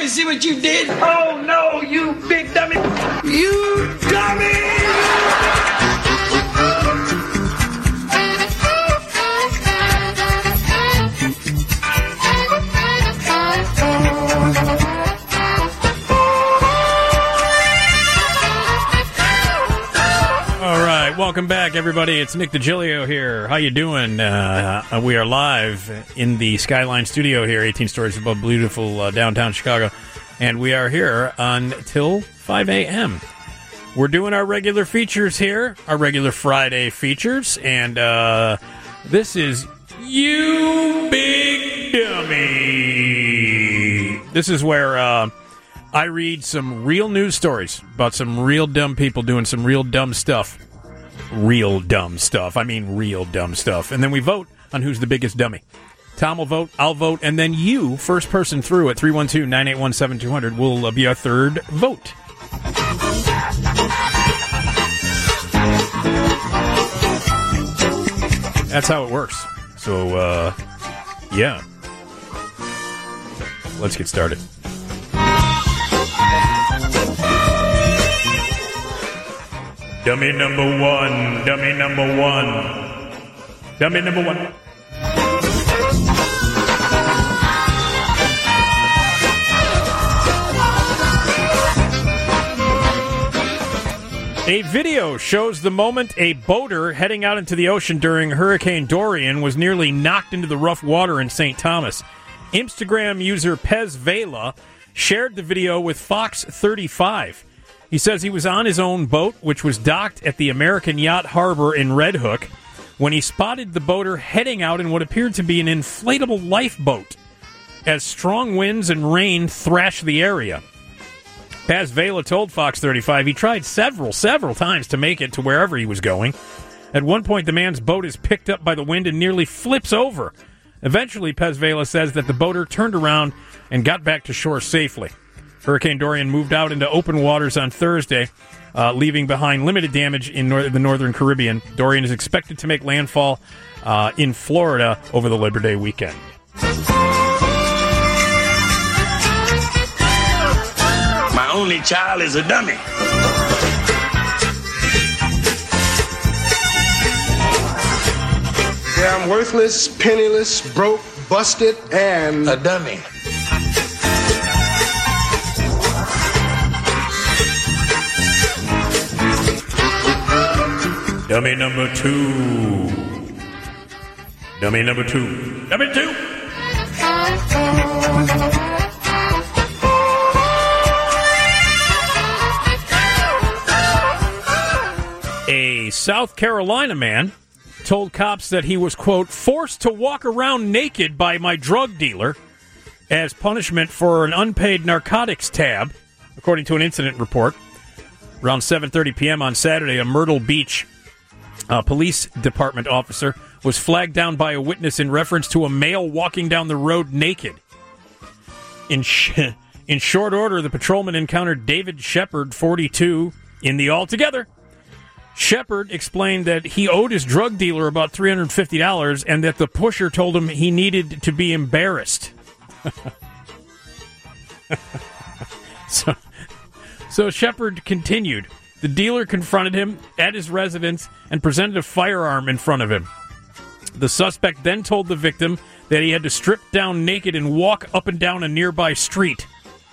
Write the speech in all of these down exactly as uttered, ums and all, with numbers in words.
me see what you did? Oh, no, you big dummy. You dummy! Welcome back, everybody. It's Nick DiGilio here. How you doing? Uh, we are live in the Skyline studio here, eighteen stories above beautiful uh, downtown Chicago, and we are here until five a.m. We're doing our regular features here, our regular Friday features, and uh, this is You Big Dummy. This is where uh, I read some real news stories about some real dumb people doing some real dumb stuff. Real dumb stuff. I mean real dumb stuff. And then we vote on who's the biggest dummy. Tom will vote, I'll vote, and then you, first person through at three one two, nine eight one, seven two zero zero, will uh, be our third vote. That's how it works. So, uh, yeah. Let's get started. Dummy number one, dummy number one, dummy number one. A video shows the moment a boater heading out into the ocean during Hurricane Dorian was nearly knocked into the rough water in Saint Thomas. Instagram user Pez Vela shared the video with Fox thirty-five. He says he was on his own boat, which was docked at the American Yacht Harbor in Red Hook, when he spotted the boater heading out in what appeared to be an inflatable lifeboat, as strong winds and rain thrashed the area. Paz Vela told Fox thirty-five he tried several, several times to make it to wherever he was going. At one point, the man's boat is picked up by the wind and nearly flips over. Eventually, Pez Vela says that the boater turned around and got back to shore safely. Hurricane Dorian moved out into open waters on Thursday, uh, leaving behind limited damage in nor- the northern Caribbean. Dorian is expected to make landfall uh, in Florida over the Labor Day weekend. My only child is a dummy. Yeah, I'm worthless, penniless, broke, busted, and a dummy. Dummy number two. Dummy number two. Number two. A South Carolina man told cops that he was, quote, forced to walk around naked by my drug dealer as punishment for an unpaid narcotics tab, according to an incident report. Around seven thirty p.m. on Saturday, a Myrtle Beach uh, police department officer was flagged down by a witness in reference to a male walking down the road naked. In sh- in short order, the patrolman encountered David Shepard, forty-two, in the Altogether. Shepard explained that he owed his drug dealer about three hundred fifty dollars and that the pusher told him he needed to be embarrassed. so, so Shepard continued. The dealer confronted him at his residence and presented a firearm in front of him. The suspect then told the victim that he had to strip down naked and walk up and down a nearby street.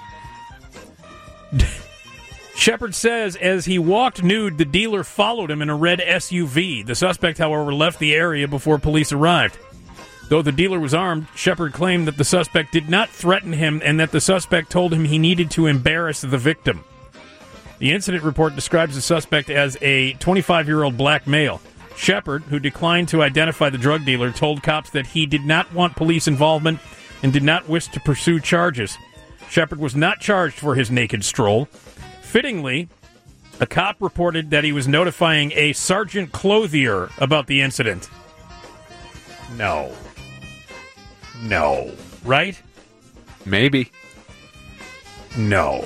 Shepard says as he walked nude, the dealer followed him in a red S U V. The suspect, however, left the area before police arrived. Though the dealer was armed, Shepard claimed that the suspect did not threaten him and that the suspect told him he needed to embarrass the victim. The incident report describes the suspect as a twenty-five-year-old black male. Shepard, who declined to identify the drug dealer, told cops that he did not want police involvement and did not wish to pursue charges. Shepard was not charged for his naked stroll. Fittingly, a cop reported that he was notifying a Sergeant Clothier about the incident. No. No. Right? Maybe. No.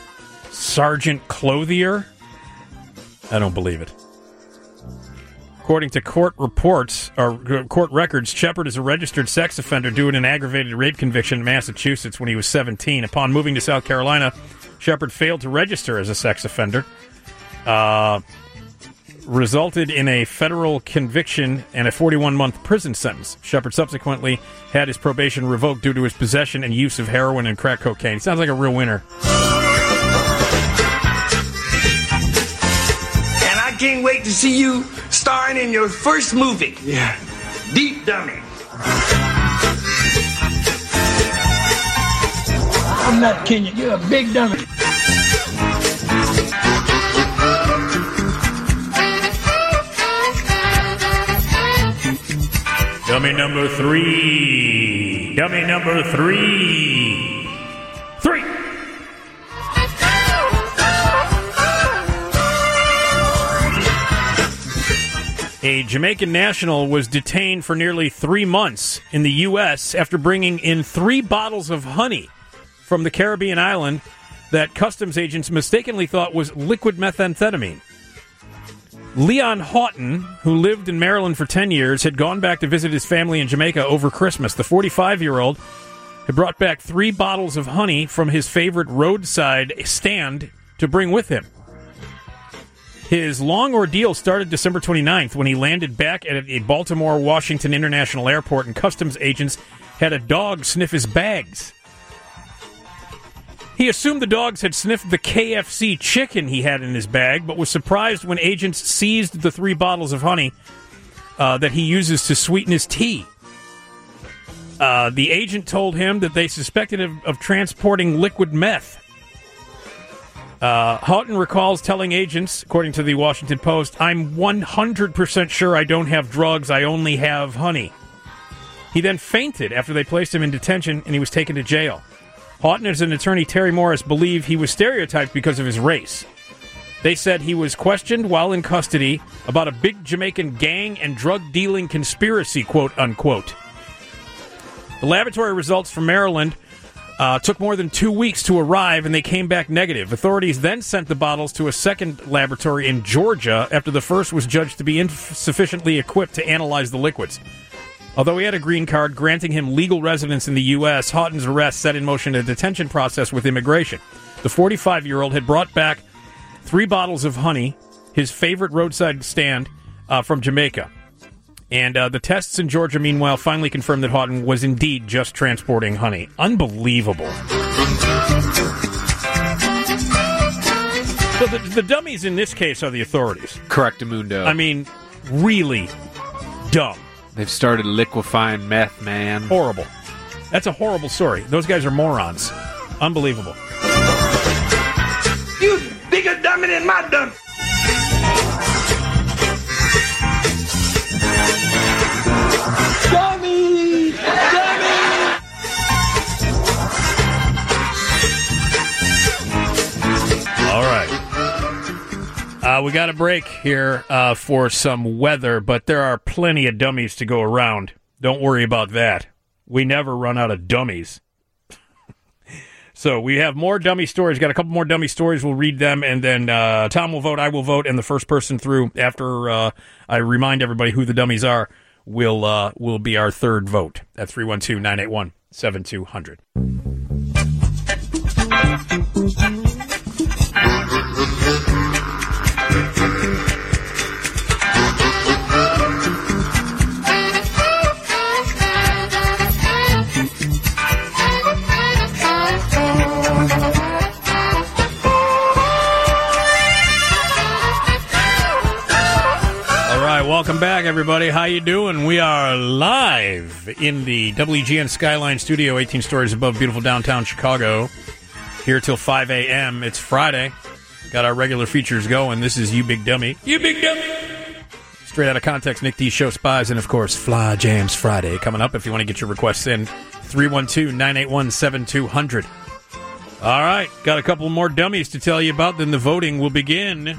Sergeant Clothier? I don't believe it. According to court reports or court records, Shepard is a registered sex offender due to an aggravated rape conviction in Massachusetts when he was seventeen. Upon moving to South Carolina, Shepard failed to register as a sex offender. Uh, resulted in a federal conviction and a forty-one month prison sentence. Shepard subsequently had his probation revoked due to his possession and use of heroin and crack cocaine. Sounds like a real winner. And I can't wait to see you starring in your first movie. Yeah. Deep Dummy. I'm not kidding you. You're a big dummy. Dummy number three. Dummy number three. Three. A Jamaican national was detained for nearly three months in the U S after bringing in three bottles of honey from the Caribbean island that customs agents mistakenly thought was liquid methamphetamine. Leon Houghton, who lived in Maryland for ten years, had gone back to visit his family in Jamaica over Christmas. The forty-five-year-old had brought back three bottles of honey from his favorite roadside stand to bring with him. His long ordeal started December twenty-ninth when he landed back at a Baltimore-Washington International Airport and customs agents had a dog sniff his bags. He assumed the dogs had sniffed the K F C chicken he had in his bag, but was surprised when agents seized the three bottles of honey uh, that he uses to sweeten his tea. Uh, the agent told him that they suspected of, of transporting liquid meth. Uh, Houghton recalls telling agents, according to the Washington Post, "I'm one hundred percent sure I don't have drugs, I only have honey." He then fainted after they placed him in detention and he was taken to jail. Houghton and his attorney Terry Morris believe he was stereotyped because of his race. They said he was questioned while in custody about a big Jamaican gang and drug-dealing conspiracy, quote unquote. The laboratory results from Maryland uh, took more than two weeks to arrive, and they came back negative. Authorities then sent the bottles to a second laboratory in Georgia after the first was judged to be insufficiently equipped to analyze the liquids. Although he had a green card granting him legal residence in the U S, Houghton's arrest set in motion a detention process with immigration. The forty-five-year-old had brought back three bottles of honey, his favorite roadside stand, uh, from Jamaica. And uh, the tests in Georgia, meanwhile, finally confirmed that Houghton was indeed just transporting honey. Unbelievable. So the, the dummies in this case are the authorities. Correctamundo. I mean, really dumb. They've started liquefying meth, man. Horrible. That's a horrible story. Those guys are morons. Unbelievable. You bigger dummy than my dummy. Dummy! Dummy! All right. Uh, we got a break here uh, for some weather, but there are plenty of dummies to go around. Don't worry about that. We never run out of dummies. So we have more dummy stories. Got a couple more dummy stories. We'll read them, and then uh, Tom will vote, I will vote, and the first person through, after uh, I remind everybody who the dummies are, will uh, will be our third vote at three one two, nine eight one, seven two zero zero. Welcome back, everybody. How you doing? We are live in the W G N Skyline Studio, eighteen stories above beautiful downtown Chicago. Here till five a.m. It's Friday. Got our regular features going. This is You Big Dummy. You Big Dummy! Straight out of context, Nick D. Show Spies, and, of course, Fly Jams Friday. Coming up if you want to get your requests in. three one two, nine eight one, seven two zero zero. All right. Got a couple more dummies to tell you about. Then the voting will begin.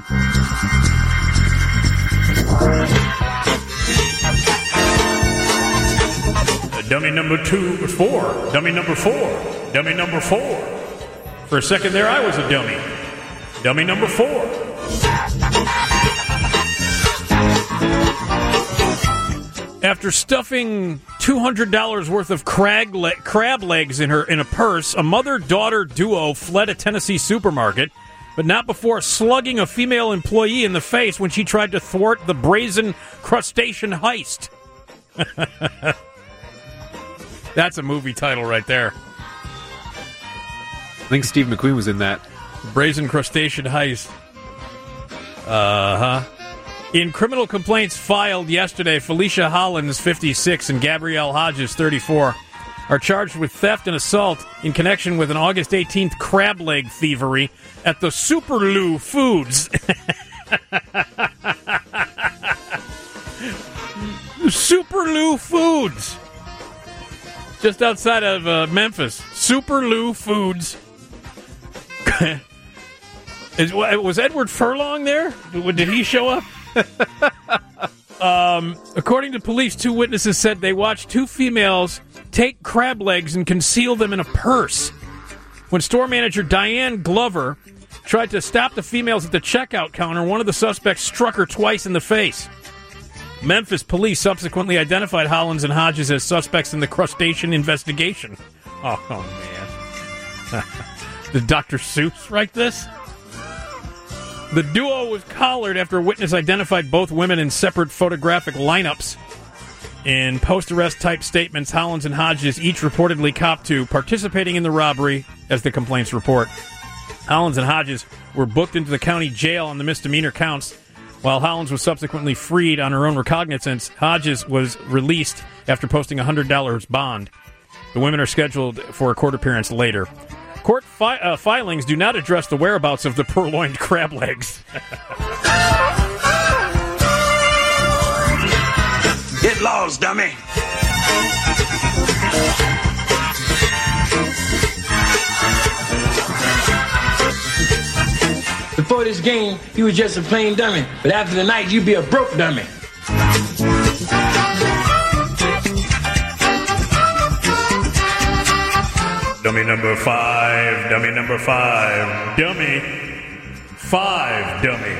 Dummy number two, four. Dummy number four. Dummy number four. For a second there, I was a dummy. Dummy number four. After stuffing two hundred dollars worth of crab, le- crab legs in her in a purse, a mother-daughter duo fled a Tennessee supermarket, but not before slugging a female employee in the face when she tried to thwart the brazen crustacean heist. That's a movie title right there. I think Steve McQueen was in that. Brazen crustacean heist. Uh-huh. In criminal complaints filed yesterday, Felicia Hollins, fifty-six, and Gabrielle Hodges, thirty-four, are charged with theft and assault in connection with an August eighteenth crab leg thievery at the Superloo Foods. Superloo Foods. Just outside of uh, Memphis. Superloo Foods. Is, was Edward Furlong there? Did he show up? um, according to police, two witnesses said they watched two females take crab legs and conceal them in a purse. When store manager Diane Glover tried to stop the females at the checkout counter, one of the suspects struck her twice in the face. Memphis police subsequently identified Hollins and Hodges as suspects in the crustacean investigation. Oh, oh man. Did Doctor Seuss write this? The duo was collared after a witness identified both women in separate photographic lineups. In post-arrest type statements, Hollins and Hodges each reportedly copped to participating in the robbery, as the complaints report. Hollins and Hodges were booked into the county jail on the misdemeanor counts. While Hollins was subsequently freed on her own recognizance, Hodges was released after posting a one hundred dollars bond. The women are scheduled for a court appearance later. Court fi- uh, filings do not address the whereabouts of the purloined crab legs. Get lost, dummy. Before this game, you was just a plain dummy. But after the night, you'd be a broke dummy. Dummy number five, dummy number five, dummy five, dummy.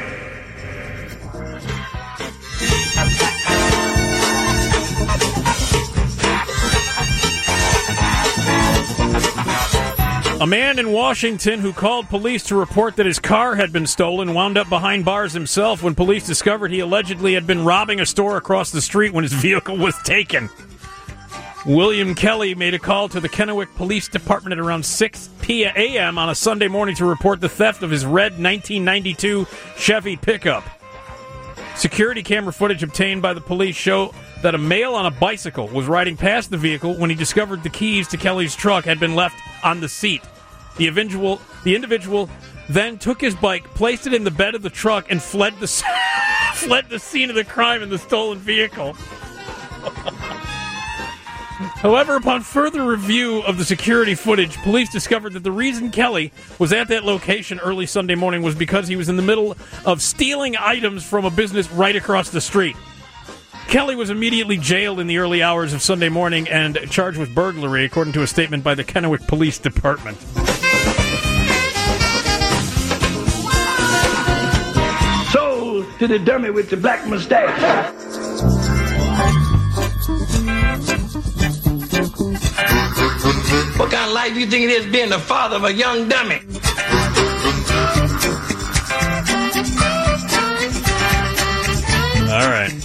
A man in Washington who called police to report that his car had been stolen wound up behind bars himself when police discovered he allegedly had been robbing a store across the street when his vehicle was taken. William Kelly made a call to the Kennewick Police Department at around six a.m. on a Sunday morning to report the theft of his red nineteen ninety-two Chevy pickup. Security camera footage obtained by the police show that a male on a bicycle was riding past the vehicle when he discovered the keys to Kelly's truck had been left on the seat. The individual, the individual then took his bike, placed it in the bed of the truck, and fled the fled the scene of the crime in the stolen vehicle. However, upon further review of the security footage, police discovered that the reason Kelly was at that location early Sunday morning was because he was in the middle of stealing items from a business right across the street. Kelly was immediately jailed in the early hours of Sunday morning and charged with burglary, according to a statement by the Kennewick Police Department. Sold to the dummy with the black mustache. What kind of life do you think it is being the father of a young dummy? All right.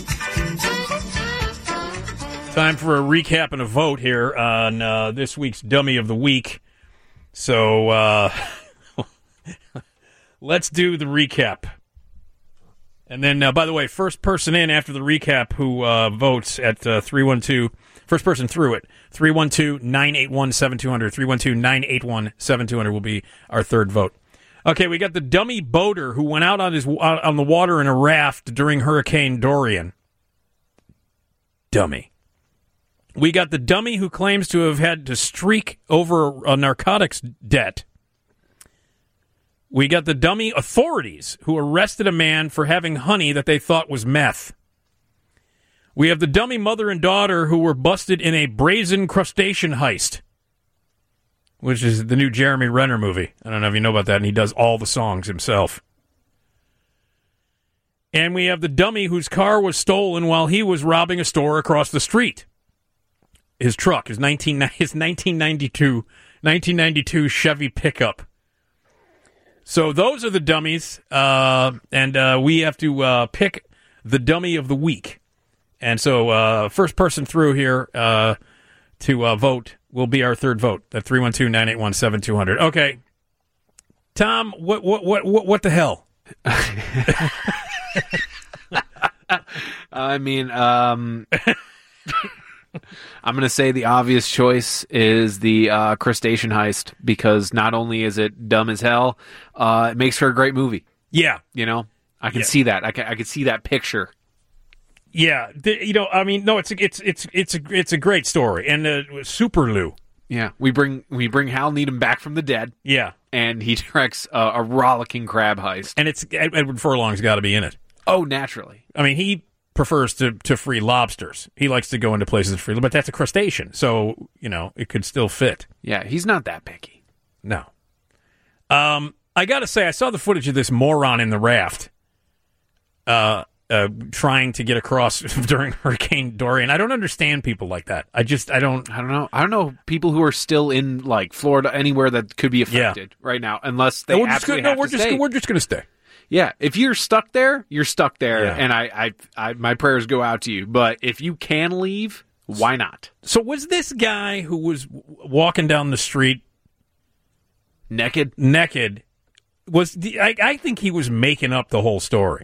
Time for a recap and a vote here on uh, this week's Dummy of the Week. So uh, let's do the recap. And then, uh, by the way, first person in after the recap who uh, votes at uh, three one two, first person through it, three one two, nine eight one, seven two zero zero, three one two, nine eight one, seven two zero zero will be our third vote. Okay, we got the dummy boater who went out on his out on the water in a raft during Hurricane Dorian. Dummy. We got the dummy who claims to have had to streak over a narcotics debt. We got the dummy authorities who arrested a man for having honey that they thought was meth. We have the dummy mother and daughter who were busted in a brazen crustacean heist, which is the new Jeremy Renner movie. I don't know if you know about that, and he does all the songs himself. And we have the dummy whose car was stolen while he was robbing a store across the street. His truck, his nineteen his nineteen ninety-two nineteen ninety-two Chevy pickup. So those are the dummies, uh, and uh, we have to uh, pick the dummy of the week. And so uh, first person through here uh, to uh, vote will be our third vote at three one two, nine eight one, seven two zero zero. Okay, Tom, what what what what, what the hell? I mean, um, I'm going to say the obvious choice is the uh, crustacean heist, because not only is it dumb as hell, uh, it makes for a great movie. Yeah. You know, I can Yeah. see that. I can, I can see that picture. Yeah, the, you know, I mean, no, it's a, it's it's it's a it's a great story, and uh, Super Lou. Yeah, we bring we bring Hal Needham back from the dead. Yeah, and he directs a, a rollicking crab heist, and it's Edward Furlong's got to be in it. Oh, naturally. I mean, he prefers to, to free lobsters. He likes to go into places to free, but that's a crustacean, so you know it could still fit. Yeah, he's not that picky. No. Um, I got to say, I saw the footage of this moron in the raft, uh, uh, trying to get across during Hurricane Dorian. I don't understand people like that. I just, I don't, I don't know. I don't know people who are still in like Florida, anywhere that could be affected Yeah. right now, unless they no, we're just absolutely gonna, have no, we're to just, stay. we're just gonna stay. Yeah, if you're stuck there, you're stuck there, Yeah. and I, I, I, my prayers go out to you. But if you can leave, why not? So was this guy who was w- walking down the street Naked? naked? Was the, I, I think he was making up the whole story.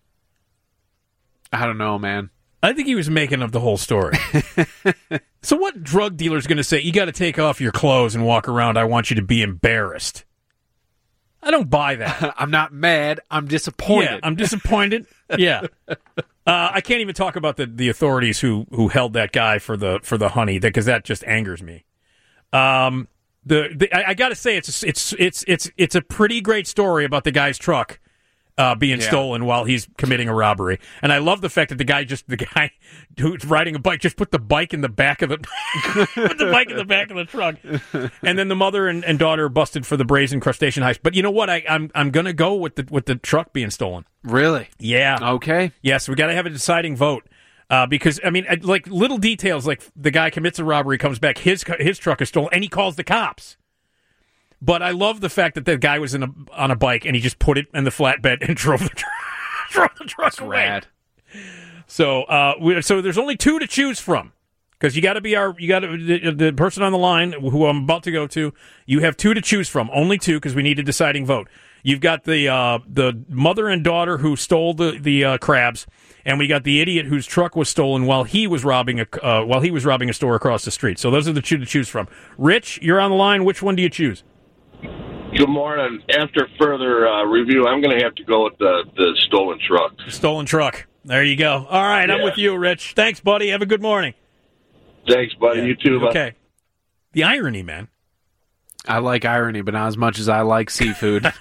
I don't know, man. I think he was making up the whole story. So what drug dealer's going to say, you got to take off your clothes and walk around, I want you to be embarrassed? I don't buy that. I'm not mad. I'm disappointed. Yeah, I'm disappointed. Yeah. Uh, I can't even talk about the, the authorities who, who held that guy for the for the honey, because that just angers me. Um, the, the I, I got to say, it's it's it's it's it's a pretty great story about the guy's truck uh, being Yeah. stolen while he's committing a robbery, and I love the fact that the guy just the guy who's riding a bike just put the bike in the back of the put the bike in the back of the truck, and then the mother and, and daughter are busted for the brazen crustacean heist. But you know what? I, I'm I'm gonna go with the with the truck being stolen. Really? Yeah. Okay. Yes, we got to have a deciding vote. Uh, because, I mean, like little details, like the guy commits a robbery, comes back, his his truck is stolen, and he calls the cops. But I love the fact that the guy was in a, on a bike, and he just put it in the flatbed and drove the, tr- drove the truck That's away. rad. So, uh, we, so there's only two to choose from, because you got to be our, you got to the, the person on the line who I'm about to go to. You have two to choose from, only two, because we need a deciding vote. You've got the uh, the mother and daughter who stole the the uh, crabs, and we got the idiot whose truck was stolen while he was robbing a uh, while he was robbing a store across the street. So those are the two to choose from. Rich, you're on the line. Which one do you choose? Good morning. After further uh, review, I'm going to have to go with the, the stolen truck. The stolen truck. There you go. All right, I'm Yeah. with you, Rich. Thanks, buddy. Have a good morning. Thanks, buddy. Yeah. You too. bud. Okay. The irony, man. I like irony, but not as much as I like seafood.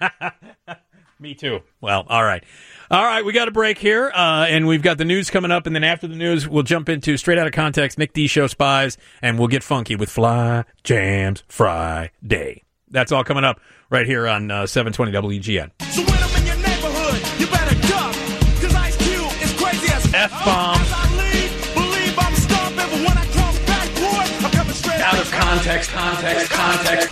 Me too. Well, all right. All right, we got a break here, uh, and we've got the news coming up, and then after the news, we'll jump into Straight Outta Context, Nick D. Show Spies, and we'll get funky with Fly Jams Friday. That's all coming up right here on uh, seven twenty W G N. So when I'm in your neighborhood, you better duck, cause Ice Cube is crazy as F-bomb. As I leave, believe I'm stomping, but when I come back, boy, I'm coming straight Out of context, context, context.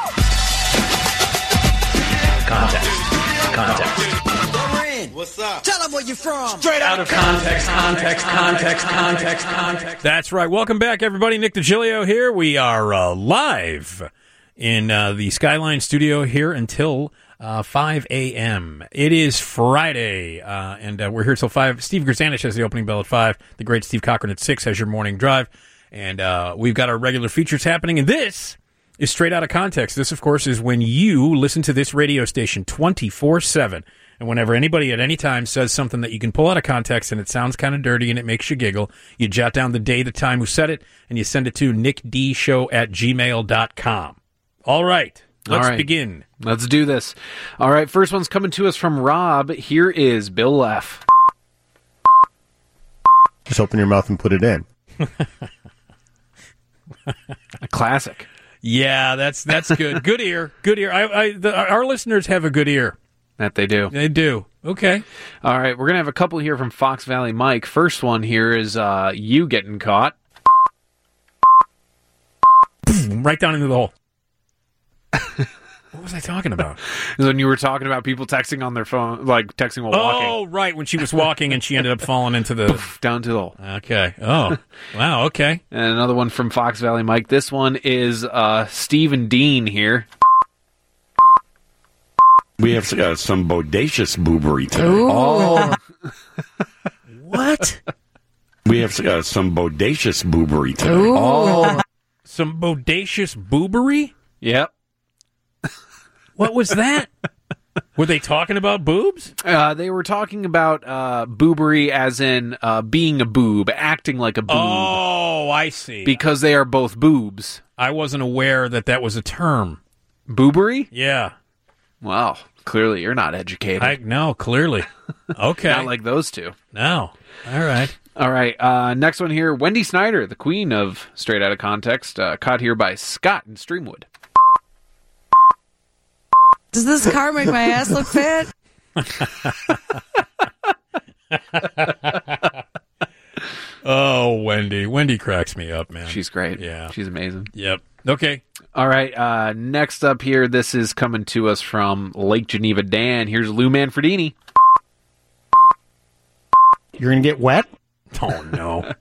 Context, context. What's up? Tell them where you from. Straight out of context, context, context, context, context. That's right. Welcome back, everybody. Nick DiGilio here. We are uh, live in uh, the Skyline studio here until uh, five a.m. It is Friday, uh, and uh, we're here till five. Steve Grzanich has the opening bell at five. The great Steve Cochran at six has your morning drive. And uh, we've got our regular features happening. And this is Straight Outta Context. This, of course, is when you listen to this radio station twenty-four seven. And whenever anybody at any time says something that you can pull out of context and it sounds kind of dirty and it makes you giggle, you jot down the day, the time, who said it, and you send it to nickdshow at gmail dot com. All right. Let's All right. begin. Let's do this. All right, first one's coming to us from Rob. Here is Bill F. Just open your mouth and put it in. A classic. Yeah, that's that's good. Good ear. Good ear. I, I, the, our listeners have a good ear. That they do. They do. Okay. All right, we're going to have a couple here from Fox Valley Mike. First one here is uh, you getting caught. Right down into the hole. What was I talking about? Is when you were talking about people texting on their phone, like texting while walking. Oh, right. When she was walking and she ended up falling into the... Down to the hole. Okay. Oh, wow. Okay. And another one from Fox Valley Mike. This one is uh, Steve and Dean here. We have uh, some bodacious boobery today. Ooh. Oh. What? We have uh, some bodacious boobery today. Ooh. Oh. Some bodacious boobery? Yep. What was that? Were they talking about boobs? Uh, they were talking about uh, boobery as in uh, being a boob, acting like a boob. Oh, I see. Because they are both boobs. I wasn't aware that that was a term. Boobery? Yeah. Wow. Clearly, you're not educated. I, no, clearly. Okay. Not like those two. No. All right. All right. Uh, next one here. Wendy Snyder, the queen of Straight Outta Context, uh, caught here by Scott in Streamwood. Does this car make my ass look fat? Oh, Wendy. Wendy cracks me up, man. She's great. Yeah. She's amazing. Yep. Okay. All right. Uh, next up here, this is coming to us from Lake Geneva Dan. Here's Lou Manfredini. You're going to get wet? Oh, no.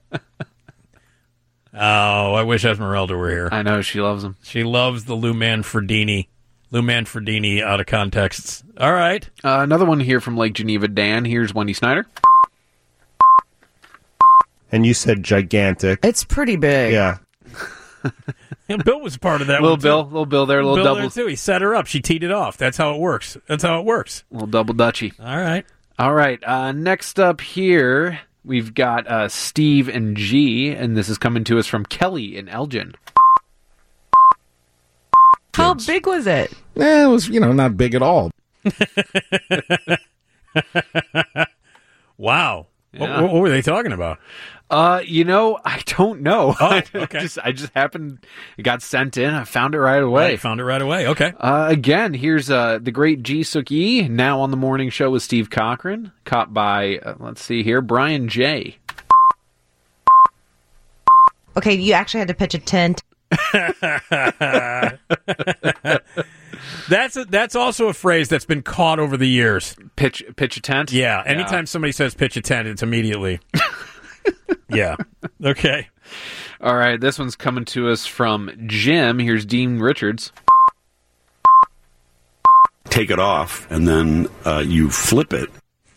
Oh, I wish Esmeralda were here. I know. She loves him. She loves the Lou Manfredini. Lou Manfredini out of contexts. All right. Uh, another one here from Lake Geneva Dan. Here's Wendy Snyder. And you said gigantic. It's pretty big. Yeah. Yeah, Bill was part of that Little one, too. Bill. Little Bill there. Little Bill double. there, too. He set her up. She teed it off. That's how it works. That's how it works. Little double dutchy. All right. All right. Uh, next up here, we've got uh, Steve and G, and this is coming to us from Kelly in Elgin. How big was it? Eh, it was, you know, not big at all. Wow. Yeah. What, what were they talking about? Uh, you know, I don't know. Oh, okay. I just, I just happened, it got sent in. I found it right away. Right, found it right away. Okay. Uh, again, here's uh, the great Ji Suk Yi, now on the morning show with Steve Cochran, caught by, uh, let's see here, Brian J. Okay, you actually had to pitch a tent. That's a, that's also a phrase that's been caught over the years. Pitch, pitch a tent? Yeah. Anytime somebody says pitch a tent, it's immediately. Yeah. Okay. All right, this one's coming to us from Jim. Here's Dean Richards. Take it off, and then uh, you flip it.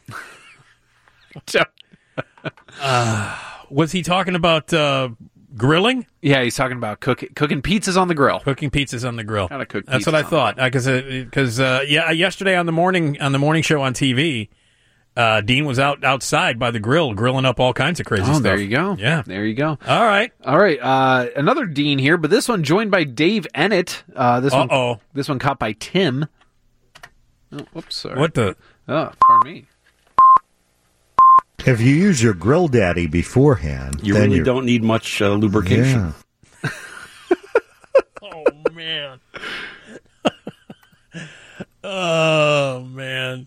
uh, was he talking about uh, grilling? Yeah, he's talking about cook, cooking pizzas on the grill. Cooking pizzas on the grill. Gotta cook That's what I thought. Because uh, because uh, yeah, yesterday on the morning on the morning show on T V, uh, Dean was out outside by the grill grilling up all kinds of crazy oh, stuff. there you go. Yeah, there you go. All right, all right. Uh, another Dean here, but this one joined by Dave Ennett. Uh, this Uh-oh. one, this one caught by Tim. Oh, whoops, sorry. What the? Oh, pardon me. If you use your Grill Daddy beforehand, You then really you're... don't need much uh, lubrication. Yeah. Oh man. Oh man.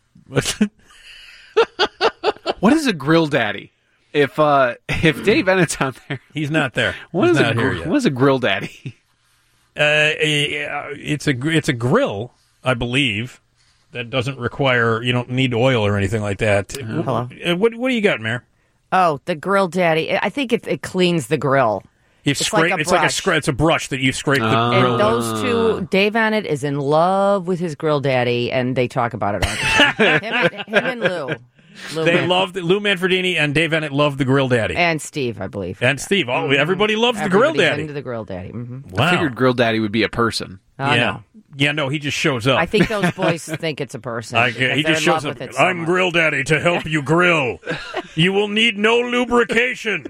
What is a grill daddy? If uh, if Dave Ennett's out there, he's not there. What He's is not a gr- here yet. what is a grill daddy? Uh, it's a it's a grill, I believe, that doesn't require, you don't need oil or anything like that. Hello. Uh, What what do you got, Mayor? Oh, the Grill Daddy. I think it, it cleans the grill. You It's scrape. like a it's like a brush. scra- It's a brush that you scrape the Oh. grill. And those two, Dave Ennett is in love with his Grill Daddy, and they talk about it all the time. him, and, him and Lou. Lou They Manfred- love the, Lou Manfredini and Dave Ennett love the Grill Daddy and Steve, I believe, and Steve. Oh, everybody loves the Grill Everybody's Daddy. into the Grill Daddy. Mm-hmm. Wow. I figured grill daddy would be a person. Oh, yeah, no. yeah. No, he just shows up. I think those boys think it's a person. I, because he they're just in shows love up. with it so I'm much. Grill Daddy to help you grill. You will need no lubrication.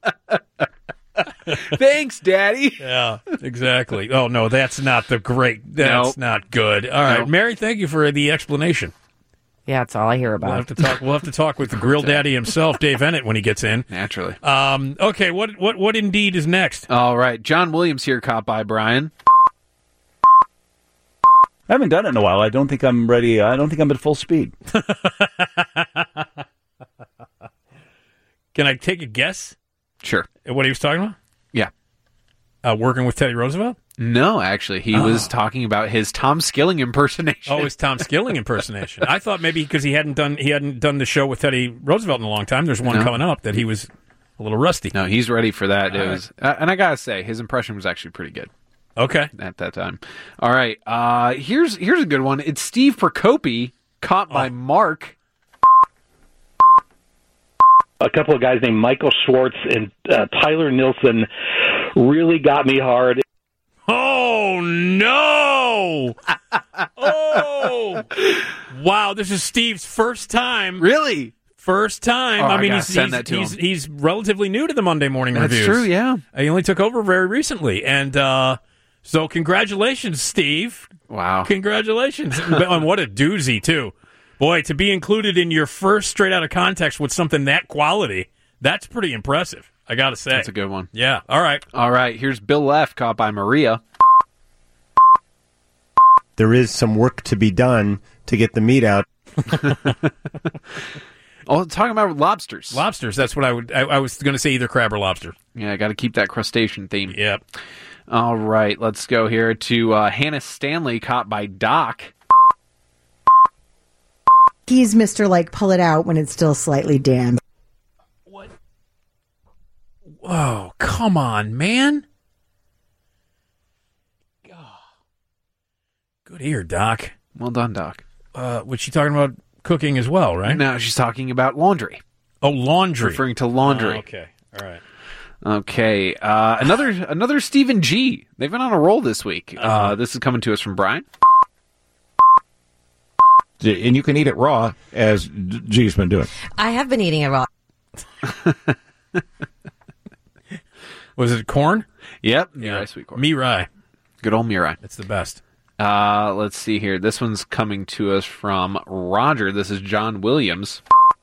Thanks, Daddy. Yeah, exactly. Oh no, that's not the great. That's Nope. not good. All right, Nope. Mary, thank you for the explanation. Yeah, that's all I hear We'll have about. to talk. We'll have to talk with the Grill Daddy himself, Dave Ennett, when he gets in. Naturally. Um. Okay. What? What? What? Indeed is next. All right, John Williams here, caught by Brian. I haven't done it in a while. I don't think I'm ready. I don't think I'm at full speed. Can I take a guess? Sure. At what he was talking about? Yeah. Uh, working with Teddy Roosevelt? No, actually, he Oh. was talking about his Tom Skilling impersonation. Oh, his Tom Skilling impersonation. I thought maybe because he hadn't done he hadn't done the show with Teddy Roosevelt in a long time. There's one No. coming up that he was a little rusty. No, he's ready for that. All It right. was, uh, and I gotta say, his impression was actually pretty good. Okay. At that time. All right. Uh, here's here's a good one. It's Steve Procopi caught by Mark. A couple of guys named Michael Schwartz and uh, Tyler Nilsson really got me hard. Oh no! Oh wow! This is Steve's first time. Really? First time. Oh, I I mean, gotta he's send he's, that to he's, him. he's relatively new to the Monday Morning That's Reviews. true, yeah. He only took over very recently, and uh, so congratulations, Steve. Wow! Congratulations! And what a doozy too. Boy, to be included in your first straight out of context with something that quality, that's pretty impressive. I gotta say, That's a good one. Yeah. All right. All right. Here's Bill F. caught by Maria. There is some work to be done to get the meat out. Oh, talking about lobsters. Lobsters. That's what I would. I, I was going to say either crab or lobster. Yeah, I got to keep that crustacean theme. Yep. All right, let's go here to uh, Hannah Stanley caught by Doc. He's Mister Like, pull it out when it's still slightly damp. Oh, come on, man. Good ear, Doc. Well done, Doc. Uh, was she talking about cooking as well, right? No, she's talking about laundry. Oh, laundry. Referring to laundry. Oh, okay. All right. Okay. Uh, another another Stephen G. They've been on a roll this week. Uh, Uh-huh. this is coming to us from Brian. And you can eat it raw, as G's been doing. I have been eating it raw. Was it corn? Yep. Yeah. Mirai sweet corn. Mirai. Good old Mirai. It's the best. Uh, let's see here. This one's coming to us from Roger. This is John Williams.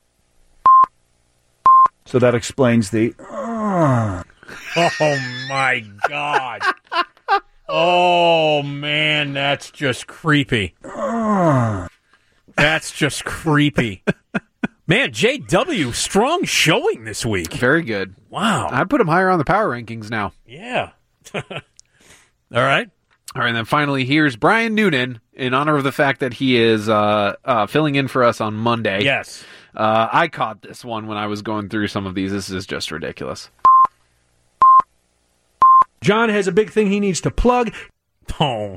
So that explains the. Oh, my God. Oh, man, that's just creepy. That's just creepy. Man, J W, strong showing this week. Very good. Wow. I put him higher on the power rankings now. Yeah. All right. All right, and then finally, here's Brian Noonan, in honor of the fact that he is uh, uh, filling in for us on Monday. Yes. Uh, I caught this one when I was going through some of these. This is just ridiculous. John has a big thing he needs to plug. Oh.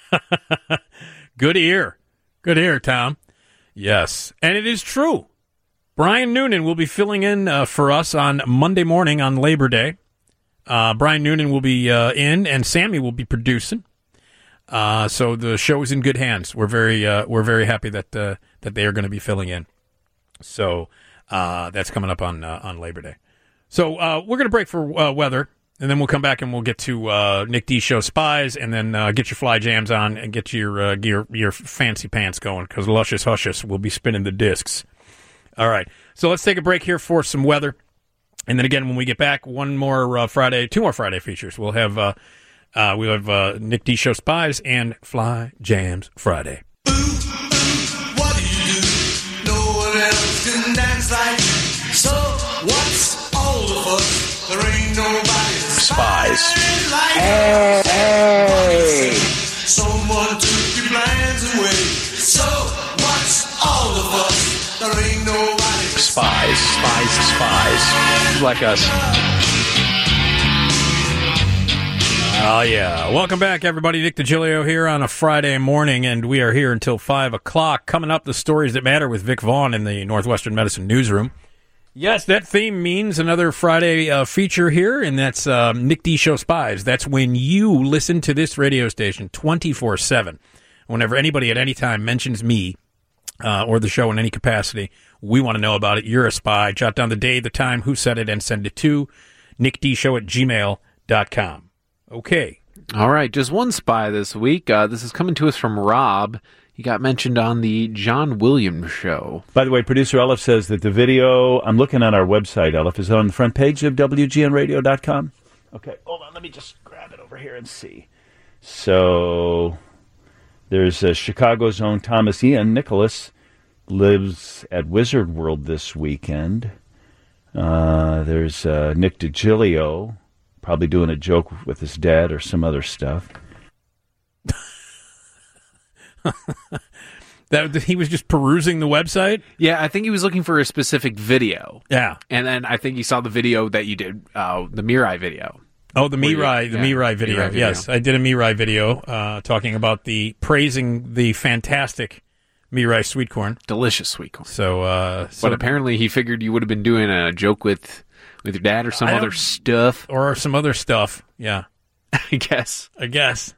Good ear. Good ear, Tom. Yes. And it is true. Brian Noonan will be filling in uh, for us on Monday morning on Labor Day. Uh, Brian Noonan will be uh, in, and Sammy will be producing. Uh, so the show is in good hands. We're very uh, we're very happy that uh, that they are going to be filling in. So uh, that's coming up on uh, on Labor Day. So uh, we're going to break for uh, weather, and then we'll come back and we'll get to uh, Nick D Show Spies, and then uh, get your fly jams on and get your uh, your your fancy pants going, because Luscious Huscious will be spinning the discs. All right, so let's take a break here for some weather, and then again when we get back, one more uh, Friday, two more Friday features. We'll have uh, uh, we'll have uh, Nick D Show Spies and Fly Jams Friday. What do you do? No one else can dance like. So what's all of us? There ain't nobody Spies. like Hey, us. hey. Someone took your plans away. So what's all of us? There ain't nobody Spies. Spies. Spies. Like us. Oh, yeah. Welcome back, everybody. Nick DiGilio here on a Friday morning, and we are here until five o'clock. Coming up, the stories that matter with Vic Vaughn in the Northwestern Medicine Newsroom. Yes, that theme means another Friday uh, feature here, and that's um, Nick D Show Spies. That's when you listen to this radio station twenty-four seven. Whenever anybody at any time mentions me uh, or the show in any capacity, we want to know about it. You're a spy. Jot down the day, the time, who said it, and send it to nickdshow at gmail dot com. Okay. All right, just one spy this week. Uh, this is coming to us from Rob. He got mentioned on the John Williams show. By the way, producer Elif says that the video, I'm looking on our website, Elif, is it on the front page of W G N radio dot com? Okay, hold on, let me just grab it over here and see. So, There's uh, Chicago's own Thomas Ian Nicholas lives at Wizard World this weekend. Uh, there's uh, Nick DiGilio, probably doing a joke with his dad or some other stuff. That he was just perusing the website? Yeah, I think he was looking for a specific video. Yeah. And then I think he saw the video that you did, uh, the Mirai video. Oh, the Where you- Mirai, the yeah, Mirai video. Mirai video. Yes, I did a Mirai video uh, talking about the praising the fantastic Mirai sweet corn, delicious sweet corn. So, uh, so But apparently he figured you would have been doing a joke with with your dad or some I other don't- stuff. or some other stuff. Yeah, I guess. I guess.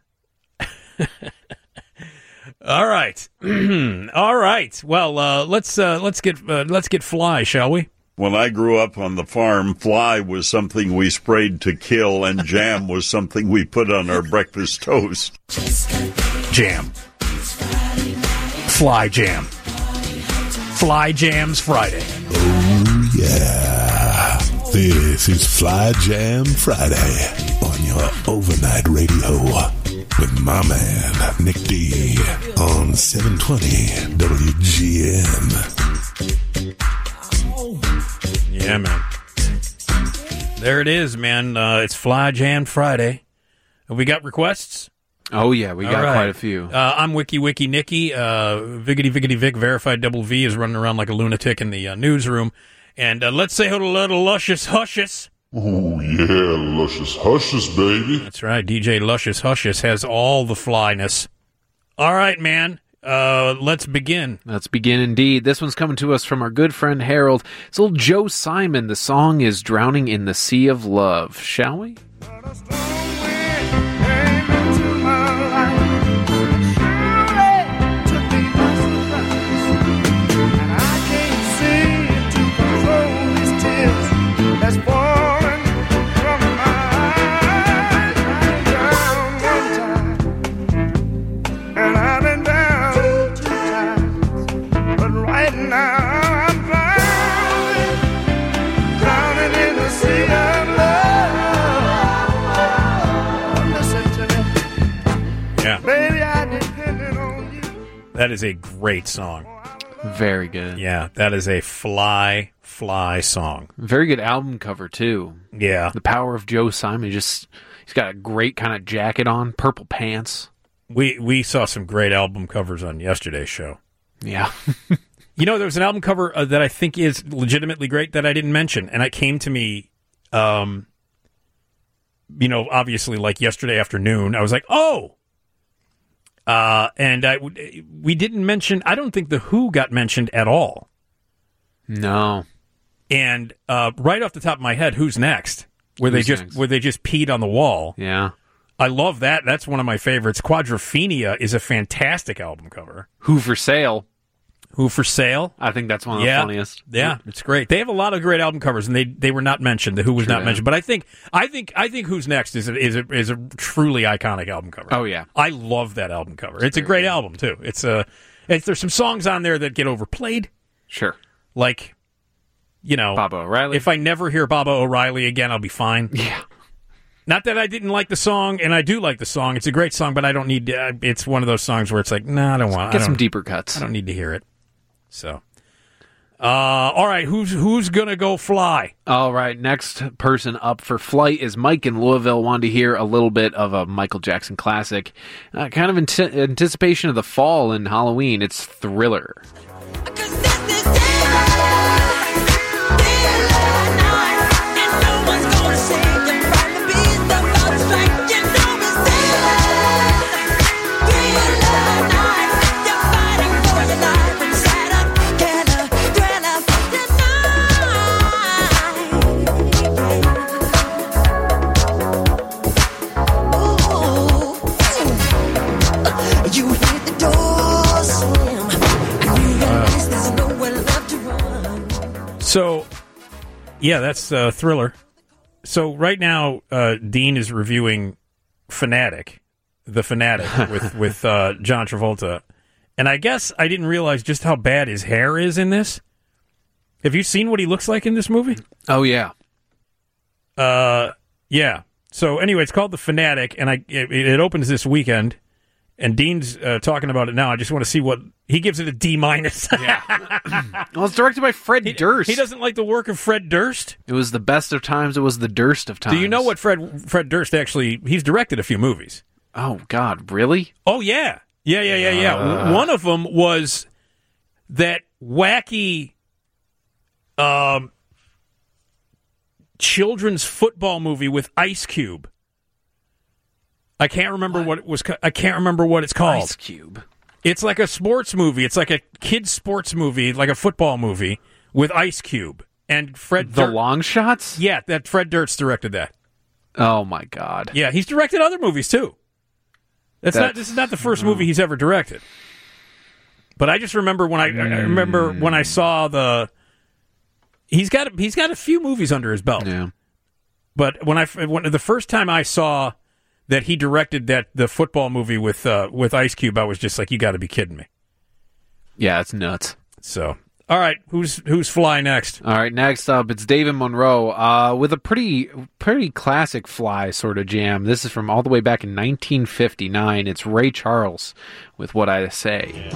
All right, all right. Well, uh, let's uh, let's get uh, let's get fly, shall we? When I grew up on the farm, fly was something we sprayed to kill, and jam was something we put on our breakfast toast. Jam. Fly jam. Fly Jams Friday. Oh, yeah. This is Fly Jam Friday on your overnight radio with my man, Nick D, on seven twenty W G N. Yeah, man. There it is, man. Uh, it's Fly Jam Friday. Have we got requests? Oh, yeah, we got All right. quite a few. Uh, I'm Wiki Wiki Nicky. Uh, Viggity Viggity Vic, verified double V, is running around like a lunatic in the uh, newsroom. And uh, let's say hello to little Luscious Hushes. Oh, yeah, Luscious Hushes, baby. That's right. D J Luscious Hushes has all the flyness. All right, man. Uh, let's begin. Let's begin indeed. This one's coming to us from our good friend Harold. It's old Joe Simon. The song is Drowning in the Sea of Love. Shall we? That is a great song. Very good. Yeah, that is a fly, fly song. Very good album cover, too. Yeah. The power of Joe Simon. Just He's got a great kind of jacket on, purple pants. We we saw some great album covers on yesterday's show. Yeah. You know, there was an album cover uh, that I think is legitimately great that I didn't mention, and it came to me, um, you know, obviously like yesterday afternoon. I was like, oh! Uh, and I, we didn't mention, I don't think The Who got mentioned at all. No. And uh, right off the top of my head, Who's Next? Where they Who's just Next? where they just peed on the wall. Yeah. I love that. That's one of my favorites. Quadrophenia is a fantastic album cover. Who for Sale? Who for Sale? I think that's one of yeah. the funniest. Yeah, it's great. They have a lot of great album covers, and they, they were not mentioned. The Who was True not that. mentioned, but I think I think I think Who's Next is a, is a, is a truly iconic album cover. Oh yeah, I love that album cover. It's a great album too. It's a it's there's some songs on there that get overplayed. Sure, like you know, Baba O'Reilly. If I never hear Baba O'Reilly again, I'll be fine. Yeah. Not that I didn't like the song, and I do like the song. It's a great song, but I don't need. To, it's one of those songs where it's like, no, nah, I don't want. Get I some don't- deeper cuts. I don't need to hear it. So, uh, all right, who's who's gonna go fly? All right, next person up for flight is Mike in Louisville. Wanted to hear a little bit of a Michael Jackson classic, uh, kind of in anticipation of the fall and Halloween. It's Thriller. You hit the door slam. You realize there's nowhere left to run. So, yeah, that's uh, Thriller. So right now, uh, Dean is reviewing Fanatic, the Fanatic with with uh, John Travolta, and I guess I didn't realize just how bad his hair is in this. Have you seen what he looks like in this movie? Oh yeah, uh, yeah. So anyway, it's called The Fanatic, and I it, it opens this weekend, And Dean's uh, talking about it now. I just want to see what he gives it a D minus. Yeah. Well, it's directed by Fred he, Durst. He doesn't like the work of Fred Durst. It was the best of times. It was the Durst of times. Do you know what Fred Fred Durst actually? He's directed a few movies. Oh God, really? Oh yeah, yeah, yeah, yeah, yeah. Uh. One of them was that wacky um, children's football movie with Ice Cube. I can't remember what? what it was. I can't remember what it's called. Ice Cube. It's like a sports movie. It's like a kids' sports movie, like a football movie with Ice Cube and Fred. The Dur- Long Shots. Yeah, that Fred Durst directed that. Oh my God. Yeah, he's directed other movies too. That's, That's not. This is not the first movie he's ever directed. But I just remember when I, I remember when I saw the. He's got he's got a few movies under his belt. Yeah. But when I when, the first time I saw that he directed that the football movie with uh, with Ice Cube, I was just like, you got to be kidding me. Yeah, it's nuts. So, all right, who's who's fly next? All right, next up, it's David Monroe uh, with a pretty pretty classic fly sort of jam. This is from all the way back in nineteen fifty-nine. It's Ray Charles with What I Say.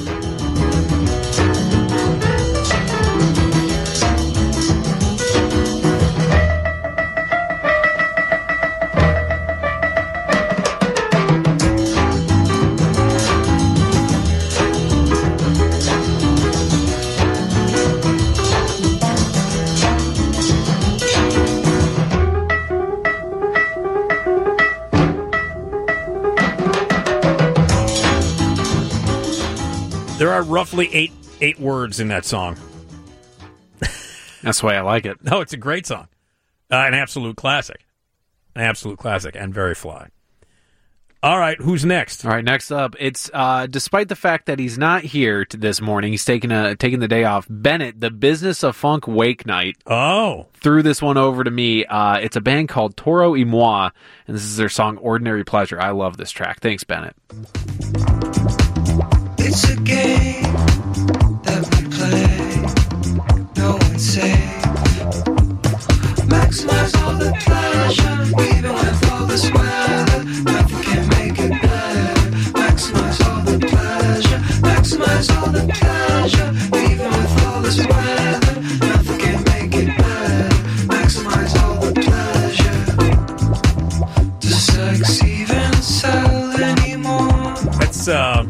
There are roughly eight eight words in that song. That's why I like it. No, it's a great song. Uh, an absolute classic. An absolute classic and very fly. All right, who's next? All right, next up, it's uh, despite the fact that he's not here to this morning, he's taking a taking the day off. Bennett, the Business of Funk Wake Night. Oh, threw this one over to me. Uh, it's a band called Toro y Moi, and this is their song "Ordinary Pleasure." I love this track. Thanks, Bennett. It's a game that we play. No one's safe. Maximize all the pleasure, even with all this weather. Nothing can make it better. Maximize all the pleasure. Maximize all the pleasure, even with all this weather. Nothing can make it better. Maximize all the pleasure. Does sex even sell anymore? That's uh.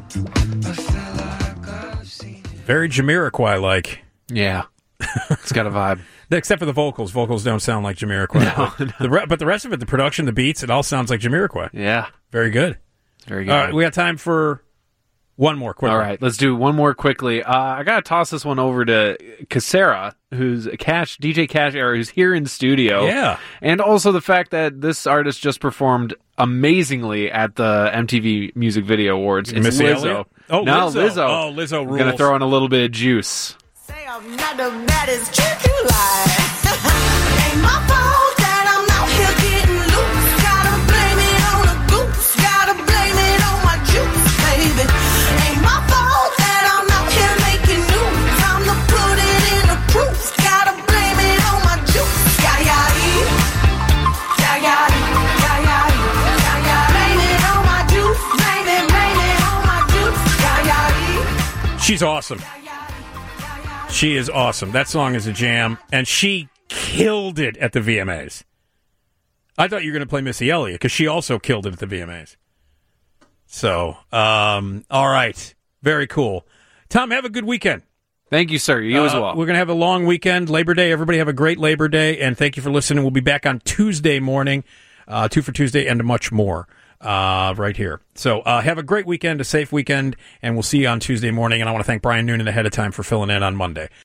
Very Jamiroquai-like. Yeah. It's got a vibe. Except for the vocals. Vocals don't sound like Jamiroquai. No, no. The re- but the rest of it, the production, the beats, it all sounds like Jamiroquai. Yeah. Very good. It's very good. All right, we got time for one more quickly. All right, let's do one more quickly. Uh, I got to toss this one over to Casera, who's a Cash, D J Cash Era, who's here in studio. Yeah. And also the fact that this artist just performed amazingly at the M T V Music Video Awards. It's Missy Lizzo. Elliott? Oh, no, Lizzo. Lizzo. Oh, Lizzo rules. I'm going to throw in a little bit of juice. Say I'm not the baddest chick you like. Ain't my fault that I'm out here getting loose. Gotta blame it on the goose. Gotta blame it on my juice, baby. Ain't my fault that I'm out here making news. Time to put it in the proof. Gotta blame it on my juice. Ya-ya-ee. Ya-ya-ee. Ya-ya-ee. Ya-ya-ee. Blame it on my juice. Blame it, blame it on my juice. Ya-ya-ee. She's awesome. She is awesome. That song is a jam, and she killed it at the V M As. I thought you were going to play Missy Elliott, because she also killed it at the V M As. So, um, all right. Very cool. Tom, have a good weekend. Thank you, sir. You uh, as well. We're going to have a long weekend, Labor Day. Everybody have a great Labor Day, and thank you for listening. We'll be back on Tuesday morning, uh, Two for Tuesday, and much more. Uh, right here. So uh, have a great weekend, a safe weekend, and we'll see you on Tuesday morning. And I want to thank Brian Noonan ahead of time for filling in on Monday.